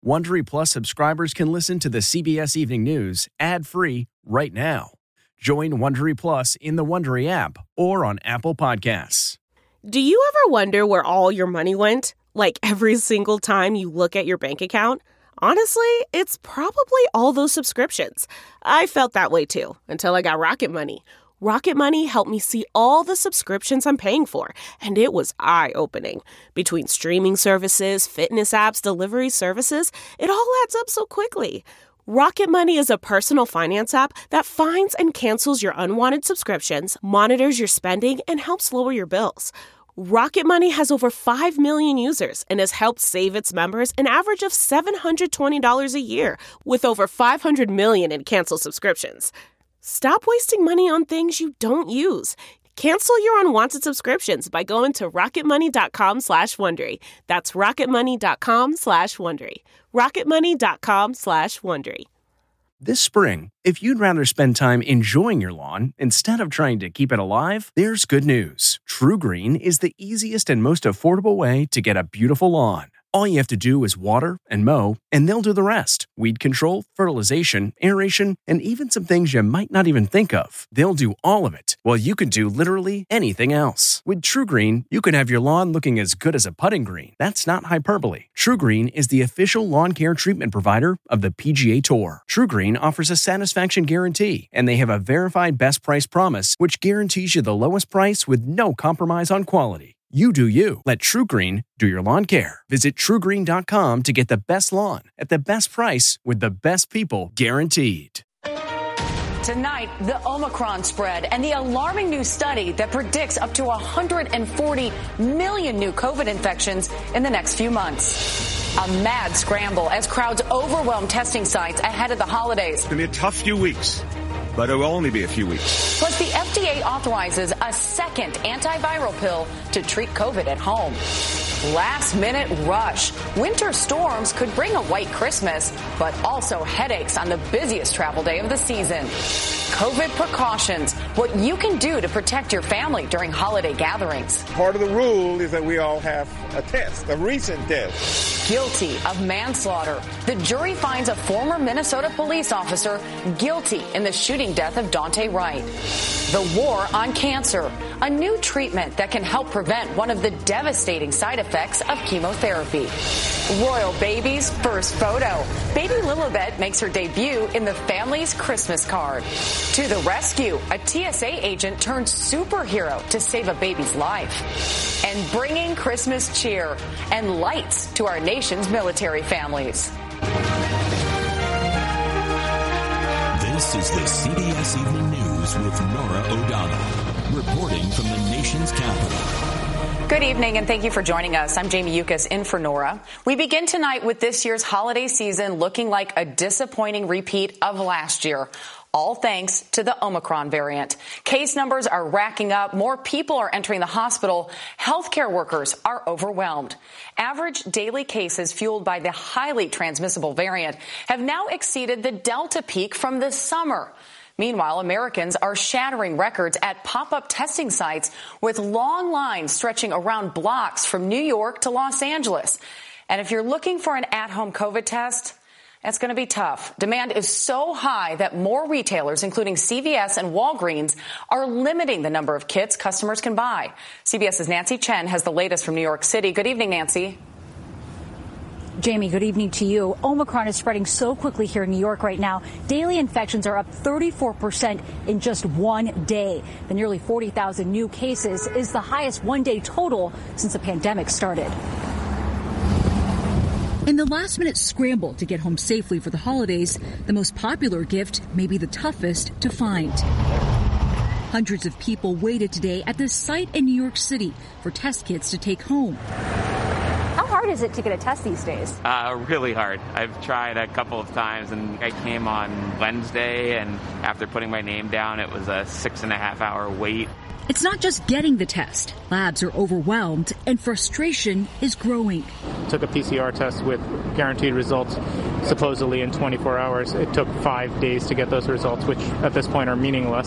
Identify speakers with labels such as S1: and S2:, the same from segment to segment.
S1: Wondery Plus subscribers can listen to the CBS Evening News ad-free right now. Join Wondery Plus in the Wondery app or on Apple Podcasts.
S2: Do you ever wonder where all your money went? Like every single time you look at your bank account? Honestly, it's probably all those subscriptions. I felt that way too, until I got Rocket Money. Rocket Money helped me see all the subscriptions I'm paying for, and it was eye-opening. Between streaming services, fitness apps, delivery services, it all adds up so quickly. Rocket Money is a personal finance app that finds and cancels your unwanted subscriptions, monitors your spending, and helps lower your bills. Rocket Money has over 5 million users and has helped save its members an average of $720 a year, with over 500 million in canceled subscriptions. Stop wasting money on things you don't use. Cancel your unwanted subscriptions by going to rocketmoney.com/Wondery. That's rocketmoney.com/Wondery. rocketmoney.com/Wondery.
S1: This spring, if you'd rather spend time enjoying your lawn instead of trying to keep it alive, there's good news. TruGreen is the easiest and most affordable way to get a beautiful lawn. All you have to do is water and mow, and they'll do the rest. Weed control, fertilization, aeration, and even some things you might not even think of. They'll do all of it, while you can do literally anything else. With TruGreen, you can have your lawn looking as good as a putting green. That's not hyperbole. TruGreen is the official lawn care treatment provider of the PGA Tour. TruGreen offers a satisfaction guarantee, and they have a verified best price promise, which guarantees you the lowest price with no compromise on quality. You do you. Let TruGreen do your lawn care. Visit TruGreen.com to get the best lawn at the best price with the best people guaranteed.
S3: Tonight, the Omicron spread and the alarming new study that predicts up to 140 million new COVID infections in the next few months. A mad scramble as crowds overwhelm testing sites ahead of the holidays.
S4: It's going to be a tough few weeks, but it will only be a few weeks.
S3: Plus, the FDA authorizes a second antiviral pill to treat COVID at home. Last-minute rush. Winter storms could bring a white Christmas, but also headaches on the busiest travel day of the season. COVID precautions, what you can do to protect your family during holiday gatherings.
S5: Part of the rule is that we all have a test, a recent test.
S3: Guilty of manslaughter. The jury finds a former Minnesota police officer guilty in the shooting death of Daunte Wright. The war on cancer, a new treatment that can help prevent one of the devastating side effects of chemotherapy. Royal baby's first photo. Baby Lilibet makes her debut in the family's Christmas card. To the rescue, a TSA agent turned superhero to save a baby's life. And bringing Christmas cheer and lights to our nation's military families.
S6: This is the CBS Evening News with Norah O'Donnell, reporting from the nation's capital.
S3: Good evening, and thank you for joining us. I'm Jamie Yukas in for Norah. We begin tonight with this year's holiday season looking like a disappointing repeat of last year. All thanks to the Omicron variant. Case numbers are racking up. More people are entering the hospital. Healthcare workers are overwhelmed. Average daily cases fueled by the highly transmissible variant have now exceeded the Delta peak from this summer. Meanwhile, Americans are shattering records at pop-up testing sites with long lines stretching around blocks from New York to Los Angeles. And if you're looking for an at-home COVID test, it's going to be tough. Demand is so high that more retailers, including CVS and Walgreens, are limiting the number of kits customers can buy. CBS's Nancy Chen has the latest from New York City. Good evening, Nancy.
S7: Jamie, good evening to you. Omicron is spreading so quickly here in New York right now. Daily infections are up 34% in just one day. The nearly 40,000 new cases is the highest one-day total since the pandemic started.
S8: In the last-minute scramble to get home safely for the holidays, the most popular gift may be the toughest to find. Hundreds of people waited today at this site in New York City for test kits to take home.
S7: How hard is it to get a test these days?
S9: Really hard. I've tried a couple of times, and I came on Wednesday, and after putting my name down, it was a 6.5-hour wait.
S8: It's not just getting the test. Labs are overwhelmed, and frustration is growing.
S10: Took a PCR test with guaranteed results supposedly in 24 hours. It took 5 days to get those results, which at this point are meaningless.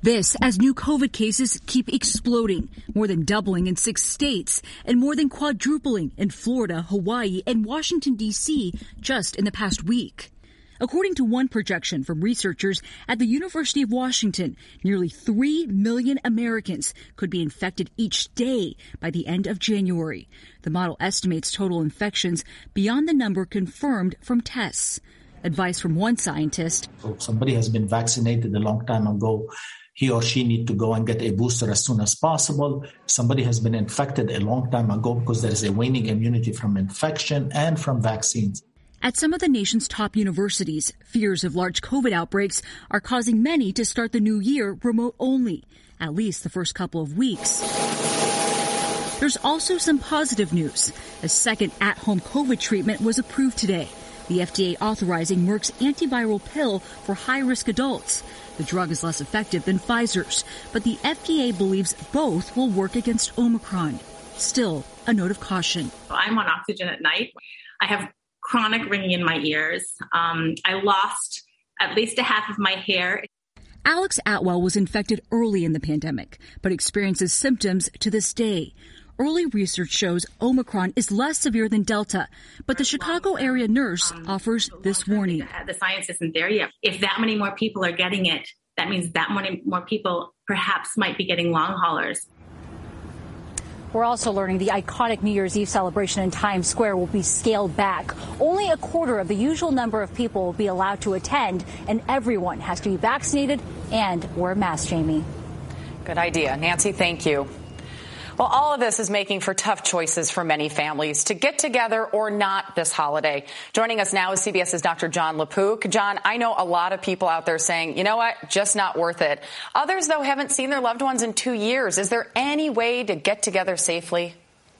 S8: This as new COVID cases keep exploding, more than doubling in 6 states and more than quadrupling in Florida, Hawaii, and Washington, D.C. just in the past week. According to one projection from researchers at the University of Washington, nearly 3 million Americans could be infected each day by the end of January. The model estimates total infections beyond the number confirmed from tests. Advice from one scientist.
S11: So if somebody has been vaccinated a long time ago, he or she need to go and get a booster as soon as possible. Somebody has been infected a long time ago because there is a waning immunity from infection and from vaccines.
S8: At some of the nation's top universities, fears of large COVID outbreaks are causing many to start the new year remote only, at least the first couple of weeks. There's also some positive news. A second at-home COVID treatment was approved today. The FDA authorizing Merck's antiviral pill for high-risk adults. The drug is less effective than Pfizer's, but the FDA believes both will work against Omicron. Still, a note of caution.
S12: I'm on oxygen at night. I have chronic ringing in my ears. I lost at least a half of my hair.
S8: Alex Atwell was infected early in the pandemic, but experiences symptoms to this day. Early research shows Omicron is less severe than Delta, but the Chicago area nurse offers this warning.
S12: The science isn't there yet. If that many more people are getting it, that means that many more people perhaps might be getting long haulers.
S7: We're also learning the iconic New Year's Eve celebration in Times Square will be scaled back. Only a quarter of the usual number of people will be allowed to attend, and everyone has to be vaccinated and wear a mask, Jamie.
S3: Good idea. Nancy, thank you. Well, all of this is making for tough choices for many families to get together or not this holiday. Joining us now is CBS's Dr. Jon LaPook. John, I know a lot of people out there saying, you know what, just not worth it. Others, though, haven't seen their loved ones in 2 years. Is there any way to get together safely?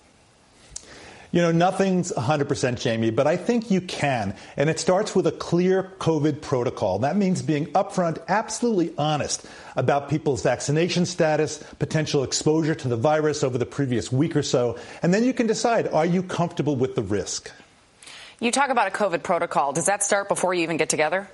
S13: You know, nothing's 100%, Jamie, but I think you can. And it starts with a clear COVID protocol. That means being upfront, absolutely honest about people's vaccination status, potential exposure to the virus over the previous week or so. And then you can decide, are you comfortable with the risk?
S3: You talk about a COVID protocol. Does that start before you even get together?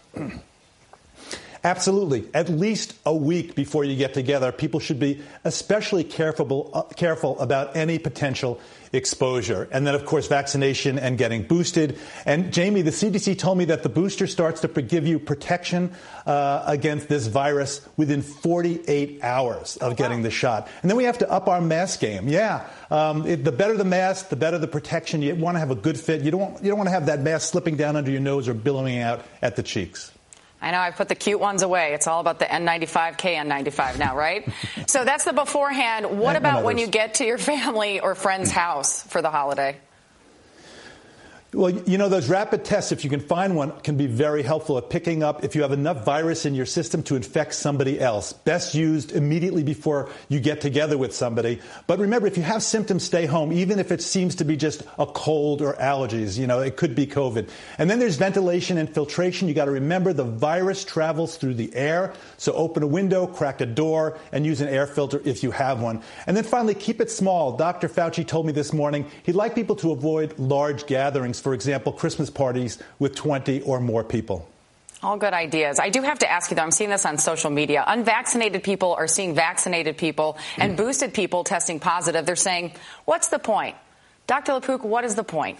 S13: Absolutely. At least a week before you get together, people should be especially careful about any potential exposure. And then, of course, vaccination and getting boosted. And, Jamie, the CDC told me that the booster starts to give you protection against this virus within 48 hours of getting the shot. And then we have to up our mask game. Yeah. The better the mask, the better the protection. You want to have a good fit. You don't want to have that mask slipping down under your nose or billowing out at the cheeks.
S3: I know, I put the cute ones away. It's all about the N95, KN95 now, right? So that's the beforehand. What about when you get to your family or friend's house for the holiday?
S13: Well, you know, those rapid tests, if you can find one, can be very helpful at picking up if you have enough virus in your system to infect somebody else. Best used immediately before you get together with somebody. But remember, if you have symptoms, stay home, even if it seems to be just a cold or allergies. You know, it could be COVID. And then there's ventilation and filtration. You got to remember the virus travels through the air. So open a window, crack a door, and use an air filter if you have one. And then finally, keep it small. Dr. Fauci told me this morning he'd like people to avoid large gatherings. For example, Christmas parties with 20 or more people.
S3: All good ideas. I do have to ask you, though, I'm seeing this on social media. Unvaccinated people are seeing vaccinated people and boosted people testing positive. They're saying, what's the point? Dr. LaPook, what is the point?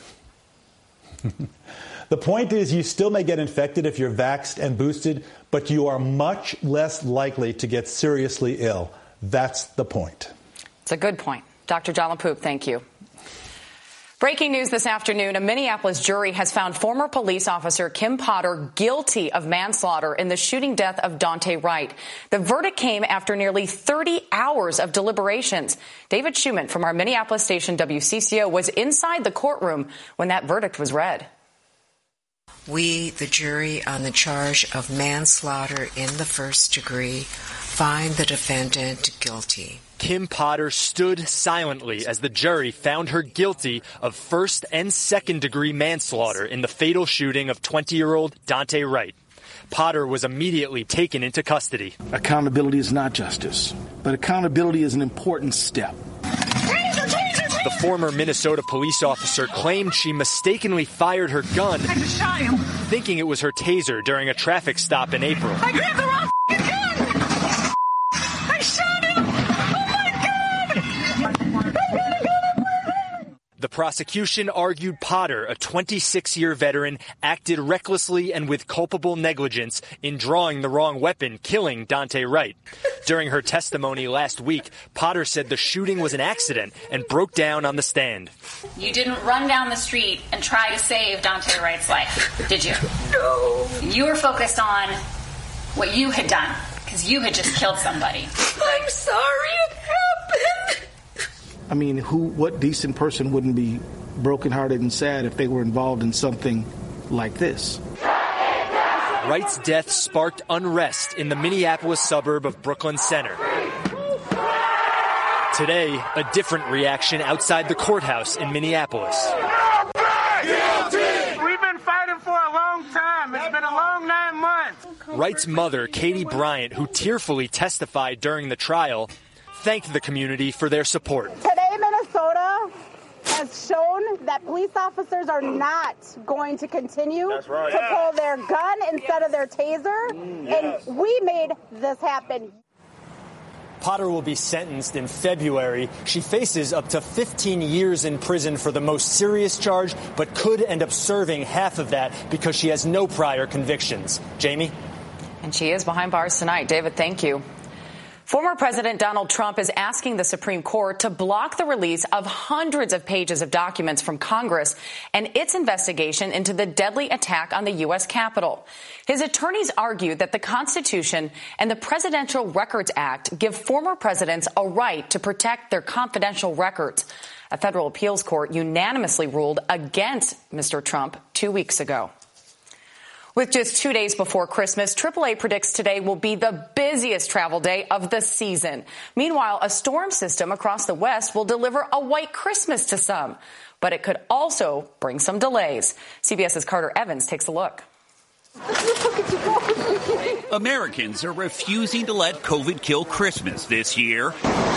S13: The point is you still may get infected if you're vaxxed and boosted, but you are much less likely to get seriously ill. That's the point.
S3: It's a good point. Dr. Jon LaPook, thank you. Breaking news this afternoon, a Minneapolis jury has found former police officer Kim Potter guilty of manslaughter in the shooting death of Daunte Wright. The verdict came after nearly 30 hours of deliberations. David Schumann from our Minneapolis station WCCO was inside the courtroom when that verdict was read.
S14: We, the jury, on the charge of manslaughter in the first degree, find the defendant guilty.
S15: Kim Potter stood silently as the jury found her guilty of first and second degree manslaughter in the fatal shooting of 20-year-old Daunte Wright. Potter was immediately taken into custody.
S16: Accountability is not justice, but accountability is an important step.
S15: The former Minnesota police officer claimed she mistakenly fired her gun, thinking it was her taser during a traffic stop in April.
S17: I grabbed the wrong gun!
S15: The prosecution argued Potter, a 26-year veteran, acted recklessly and with culpable negligence in drawing the wrong weapon, killing Dante Wright. During her testimony last week, Potter said the shooting was an accident and broke down on the stand.
S17: You didn't run down the street and try to save Dante Wright's life, did you?
S18: No.
S17: You were focused on what you had done, because you had just killed somebody. Right?
S18: I'm sorry it happened.
S16: I mean, what decent person wouldn't be brokenhearted and sad if they were involved in something like this?
S15: Wright's death sparked unrest in the Minneapolis suburb of Brooklyn Center. Today, a different reaction outside the courthouse in Minneapolis.
S19: We've been fighting for a long time. It's been a long 9 months.
S15: Wright's mother, Katie Bryant, who tearfully testified during the trial, thanked the community for their support.
S20: Today, Minnesota has shown that police officers are not going to continue to pull their gun instead of their taser, and we made this happen.
S15: Potter will be sentenced in February. She faces up to 15 years in prison for the most serious charge, but could end up serving half of that because she has no prior convictions. Jamie?
S3: And she is behind bars tonight. David, thank you. Former President Donald Trump is asking the Supreme Court to block the release of hundreds of pages of documents from Congress and its investigation into the deadly attack on the U.S. Capitol. His attorneys argue that the Constitution and the Presidential Records Act give former presidents a right to protect their confidential records. A federal appeals court unanimously ruled against Mr. Trump 2 weeks ago. With just 2 days before Christmas, AAA predicts today will be the busiest travel day of the season. Meanwhile, a storm system across the West will deliver a white Christmas to some, but it could also bring some delays. CBS's Carter Evans takes a look.
S21: Americans are refusing to let COVID kill Christmas this year.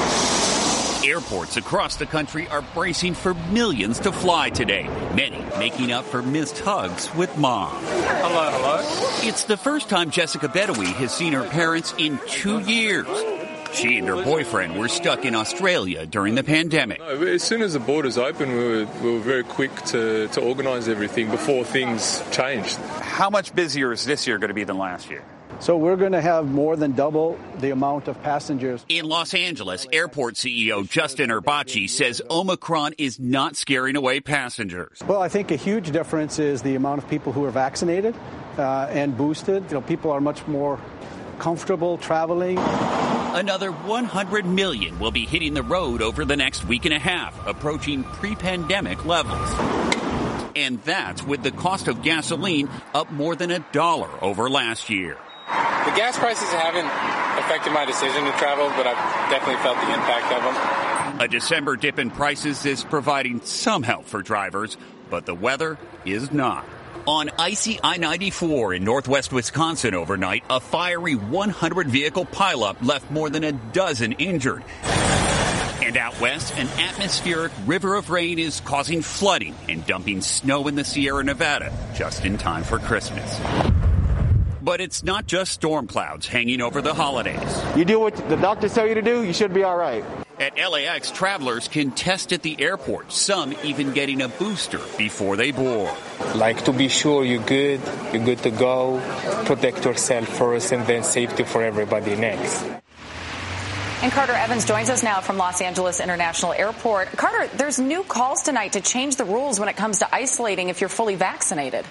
S21: Airports across the country are bracing for millions to fly today, many making up for missed hugs with mom.
S22: Hello.
S21: It's the first time Jessica Bedoui has seen her parents in 2 years. She and her boyfriend were stuck in Australia during the pandemic.
S22: As soon as the borders opened, we were very quick to organise everything before things changed.
S23: How much busier is this year going to be than last year?
S24: So we're going to have more than double the amount of passengers.
S21: In Los Angeles, airport CEO Justin Urbachi says Omicron is not scaring away passengers.
S24: Well, I think a huge difference is the amount of people who are vaccinated and boosted. People are much more comfortable traveling.
S21: Another 100 million will be hitting the road over the next week and a half, approaching pre-pandemic levels. And that's with the cost of gasoline up more than $1 over last year.
S25: The gas prices haven't affected my decision to travel, but I've definitely felt the impact of them.
S21: A December dip in prices is providing some help for drivers, but the weather is not. On icy I-94 in northwest Wisconsin overnight, a fiery 100-vehicle pileup left more than a dozen injured. And out west, an atmospheric river of rain is causing flooding and dumping snow in the Sierra Nevada just in time for Christmas. But it's not just storm clouds hanging over the holidays.
S26: You do what the doctors tell you to do, you should be all right.
S21: At LAX, travelers can test at the airport, some even getting a booster before they board.
S25: Like to be sure you're good to go, protect yourself first, and then safety for everybody next.
S3: And Carter Evans joins us now from Los Angeles International Airport. Carter, there's new calls tonight to change the rules when it comes to isolating if you're fully vaccinated.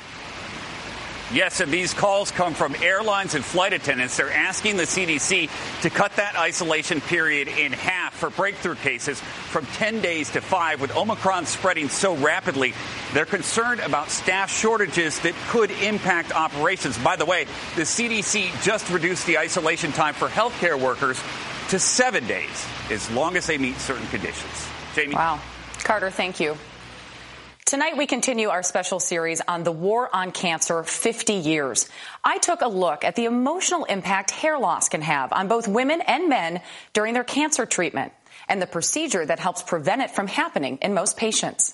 S23: Yes, and these calls come from airlines and flight attendants. They're asking the CDC to cut that isolation period in half for breakthrough cases from 10 days to 5. With Omicron spreading so rapidly, they're concerned about staff shortages that could impact operations. By the way, the CDC just reduced the isolation time for healthcare workers to 7 days, as long as they meet certain conditions. Jamie?
S3: Wow. Carter, thank you. Tonight, we continue our special series on the war on cancer, 50 years. I took a look at the emotional impact hair loss can have on both women and men during their cancer treatment and the procedure that helps prevent it from happening in most patients.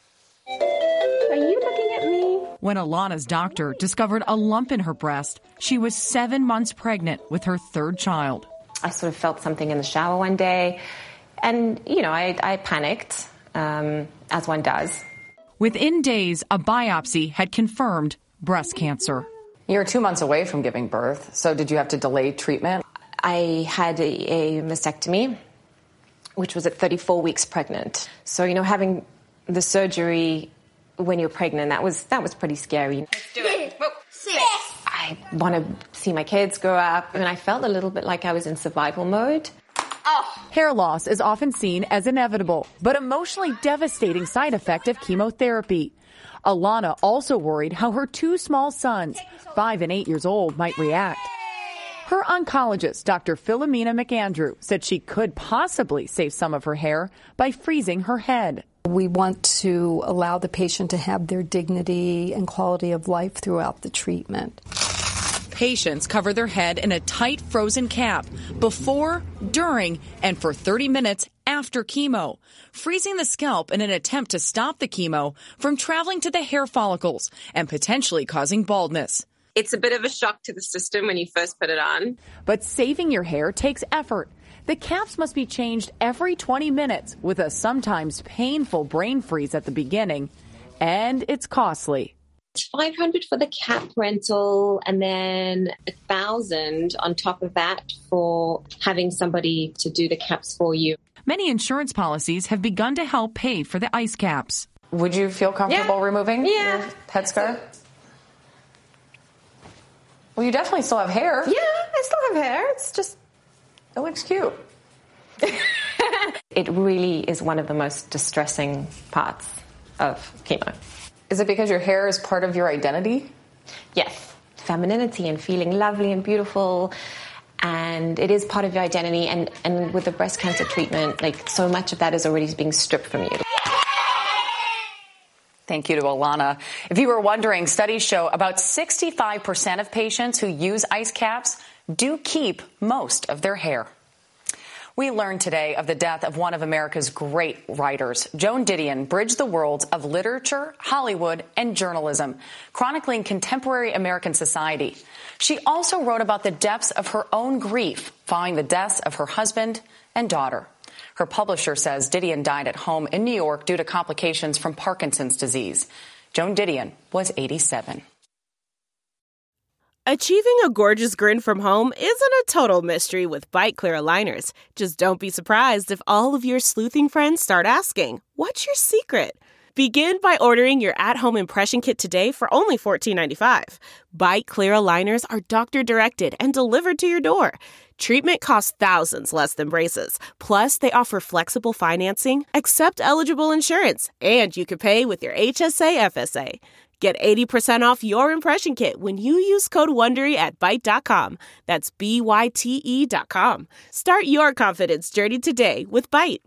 S27: Are you looking at me?
S28: When Alana's doctor discovered a lump in her breast, she was 7 months pregnant with her third child.
S27: I sort of felt something in the shower one day, and, I panicked.
S1: as one does.
S28: Within days, a biopsy had confirmed breast cancer.
S3: You're 2 months away from giving birth, so did you have to delay treatment?
S1: I had a mastectomy, which was at 34 weeks pregnant. So, having the surgery when you're pregnant, that was pretty scary.
S17: Let's do it. Whoa.
S1: I want to see my kids grow up, and I felt a little bit like I was in survival mode.
S28: Hair loss is often seen as inevitable, but emotionally devastating side effect of chemotherapy. Alana also worried how her 2 small sons, 5 and 8 years old, might react. Her oncologist, Dr. Philomena McAndrew, said she could possibly save some of her hair by freezing her head.
S2: We want to allow the patient to have their dignity and quality of life throughout the treatment.
S28: Patients cover their head in a tight frozen cap before, during, and for 30 minutes after chemo, freezing the scalp in an attempt to stop the chemo from traveling to the hair follicles and potentially causing baldness.
S4: It's a bit of a shock to the system when you first put it on.
S28: But saving your hair takes effort. The caps must be changed every 20 minutes with a sometimes painful brain freeze at the beginning, and it's costly.
S4: It's $500 for the cap rental and then $1,000 on top of that for having somebody to do the caps for you.
S28: Many insurance policies have begun to help pay for the ice caps.
S3: Would you feel comfortable removing your head scarf? Well, you definitely still have hair.
S4: Yeah, I still have hair. It's just,
S3: it looks cute.
S1: It really is one of the most distressing parts of chemo.
S3: Is it because your hair is part of your identity?
S1: Yes. Femininity and feeling lovely and beautiful. And it is part of your identity. And with the breast cancer treatment, so much of that is already being stripped from you.
S3: Thank you to Alana. If you were wondering, studies show about 65% of patients who use ice caps do keep most of their hair. We learned today of the death of one of America's great writers. Joan Didion bridged the worlds of literature, Hollywood, and journalism, chronicling contemporary American society. She also wrote about the depths of her own grief following the deaths of her husband and daughter. Her publisher says Didion died at home in New York due to complications from Parkinson's disease. Joan Didion was 87.
S5: Achieving a gorgeous grin from home isn't a total mystery with Byte Clear aligners. Just don't be surprised if all of your sleuthing friends start asking, "What's your secret?" Begin by ordering your at-home impression kit today for only $14.95. Byte Clear aligners are doctor-directed and delivered to your door. Treatment costs thousands less than braces. Plus, they offer flexible financing, accept eligible insurance, and you can pay with your HSA FSA. Get 80% off your impression kit when you use code WONDERY at Byte.com. That's BYTE.com. Start your confidence journey today with Byte.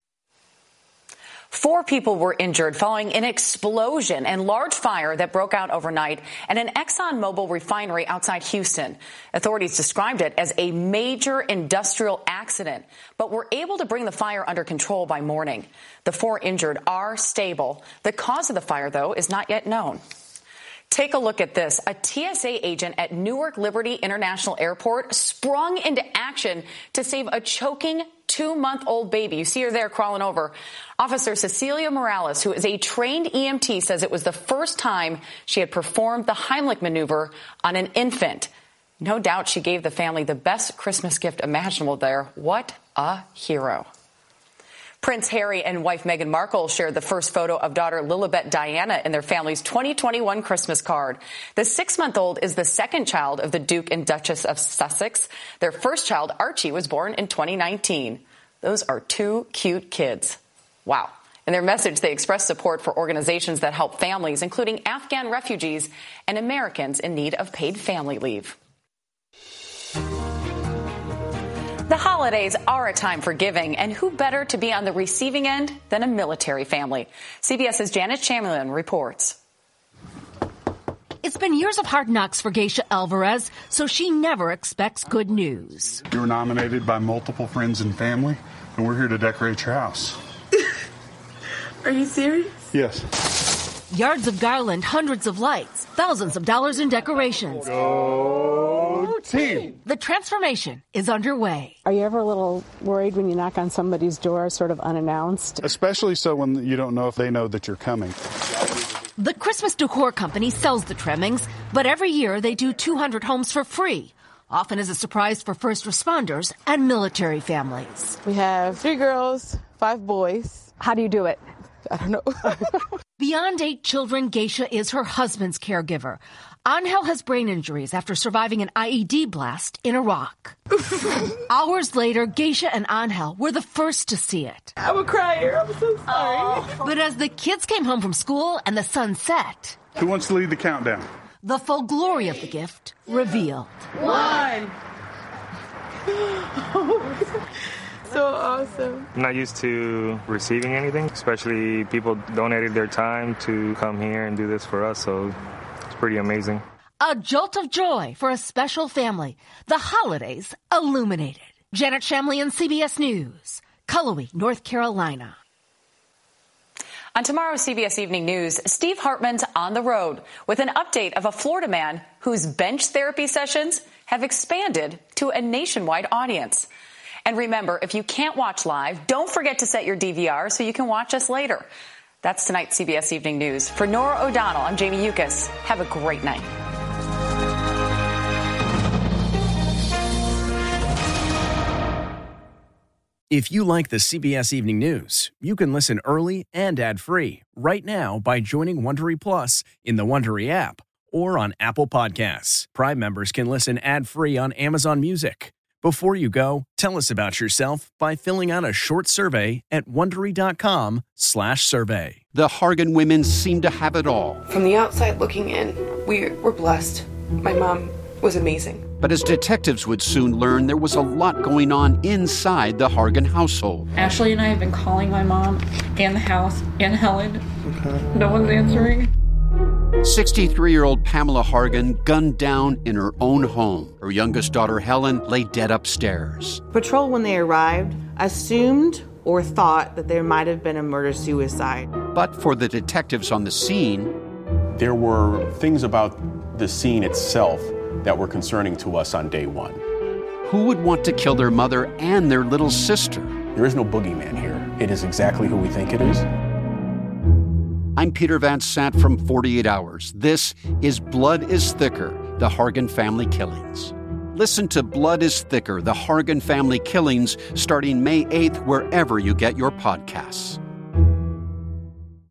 S3: 4 people were injured following an explosion and large fire that broke out overnight at an ExxonMobil refinery outside Houston. Authorities described it as a major industrial accident, but were able to bring the fire under control by morning. The 4 injured are stable. The cause of the fire, though, is not yet known. Take a look at this. A TSA agent at Newark Liberty International Airport sprung into action to save a choking 2-month-old baby. You see her there crawling over. Officer Cecilia Morales, who is a trained EMT, says it was the first time she had performed the Heimlich maneuver on an infant. No doubt she gave the family the best Christmas gift imaginable there. What a hero. Prince Harry and wife Meghan Markle shared the first photo of daughter Lilibet Diana in their family's 2021 Christmas card. The 6-month-old is the second child of the Duke and Duchess of Sussex. Their first child, Archie, was born in 2019. Those are 2 cute kids. Wow. In their message, they expressed support for organizations that help families, including Afghan refugees and Americans in need of paid family leave. The holidays are a time for giving, and who better to be on the receiving end than a military family? CBS's Janet Chamberlain reports.
S6: It's been years of hard knocks for Geisha Alvarez, so she never expects good news.
S9: You were nominated by multiple friends and family, and we're here to decorate your house.
S18: Are you serious?
S9: Yes.
S6: Yards of garland, hundreds of lights, thousands of dollars in decorations.
S9: Go
S7: Routine.
S6: The transformation is underway.
S8: Are you ever a little worried when you knock on somebody's door sort of unannounced?
S9: Especially so when you don't know if they know that you're coming.
S6: The Christmas decor company sells the trimmings, but every year they do 200 homes for free, often as a surprise for first responders and military families.
S18: We have 3 girls, 5 boys.
S8: How do you do it?
S18: I don't know.
S6: Beyond 8 children, Geisha is her husband's caregiver. Angel has brain injuries after surviving an IED blast in Iraq. Hours later, Geisha and Angel were the first to see it.
S18: I'm a crier. I'm so sorry.
S6: But as the kids came home from school and the sun set,
S9: Who wants to lead the countdown?
S6: the full glory of the gift revealed.
S18: 1. So awesome.
S25: I'm not used to receiving anything, especially people donated their time to come here and do this for us, so it's pretty amazing.
S6: A jolt of joy for a special family. The holidays illuminated. Janet Shamlian, CBS News, Cullowhee, North Carolina.
S3: On tomorrow's CBS Evening News, Steve Hartman's on the road with an update of a Florida man whose bench therapy sessions have expanded to a nationwide audience. And remember, if you can't watch live, don't forget to set your DVR so you can watch us later. That's tonight's CBS Evening News. For Nora O'Donnell, I'm Jamie Yuccas. Have a great night.
S10: If you like the CBS Evening News, you can listen early and ad-free right now by joining Wondery Plus in the Wondery app or on Apple Podcasts. Prime members can listen ad-free on Amazon Music. Before you go, tell us about yourself by filling out a short survey at Wondery.com/survey.
S11: The Hargan women seem to have it all.
S18: From the outside looking in, we're blessed. My mom was amazing.
S11: But as detectives would soon learn, there was a lot going on inside the Hargan household.
S18: Ashley and I have been calling my mom and the house and Helen. Okay. No one's answering.
S11: 63-year-old Pamela Hargan gunned down in her own home. Her youngest daughter, Helen, lay dead upstairs.
S12: Patrol, when they arrived, assumed or thought that there might have been a murder-suicide.
S11: But for the detectives on the scene,
S13: there were things about the scene itself that were concerning to us on day one.
S11: Who would want to kill their mother and their little sister?
S13: There is no boogeyman here. It is exactly who we think it is.
S11: I'm Peter Van Sant from 48 Hours. This is Blood is Thicker, the Hargan Family Killings. Listen to Blood is Thicker, the Hargan Family Killings, starting May 8th, wherever you get your podcasts.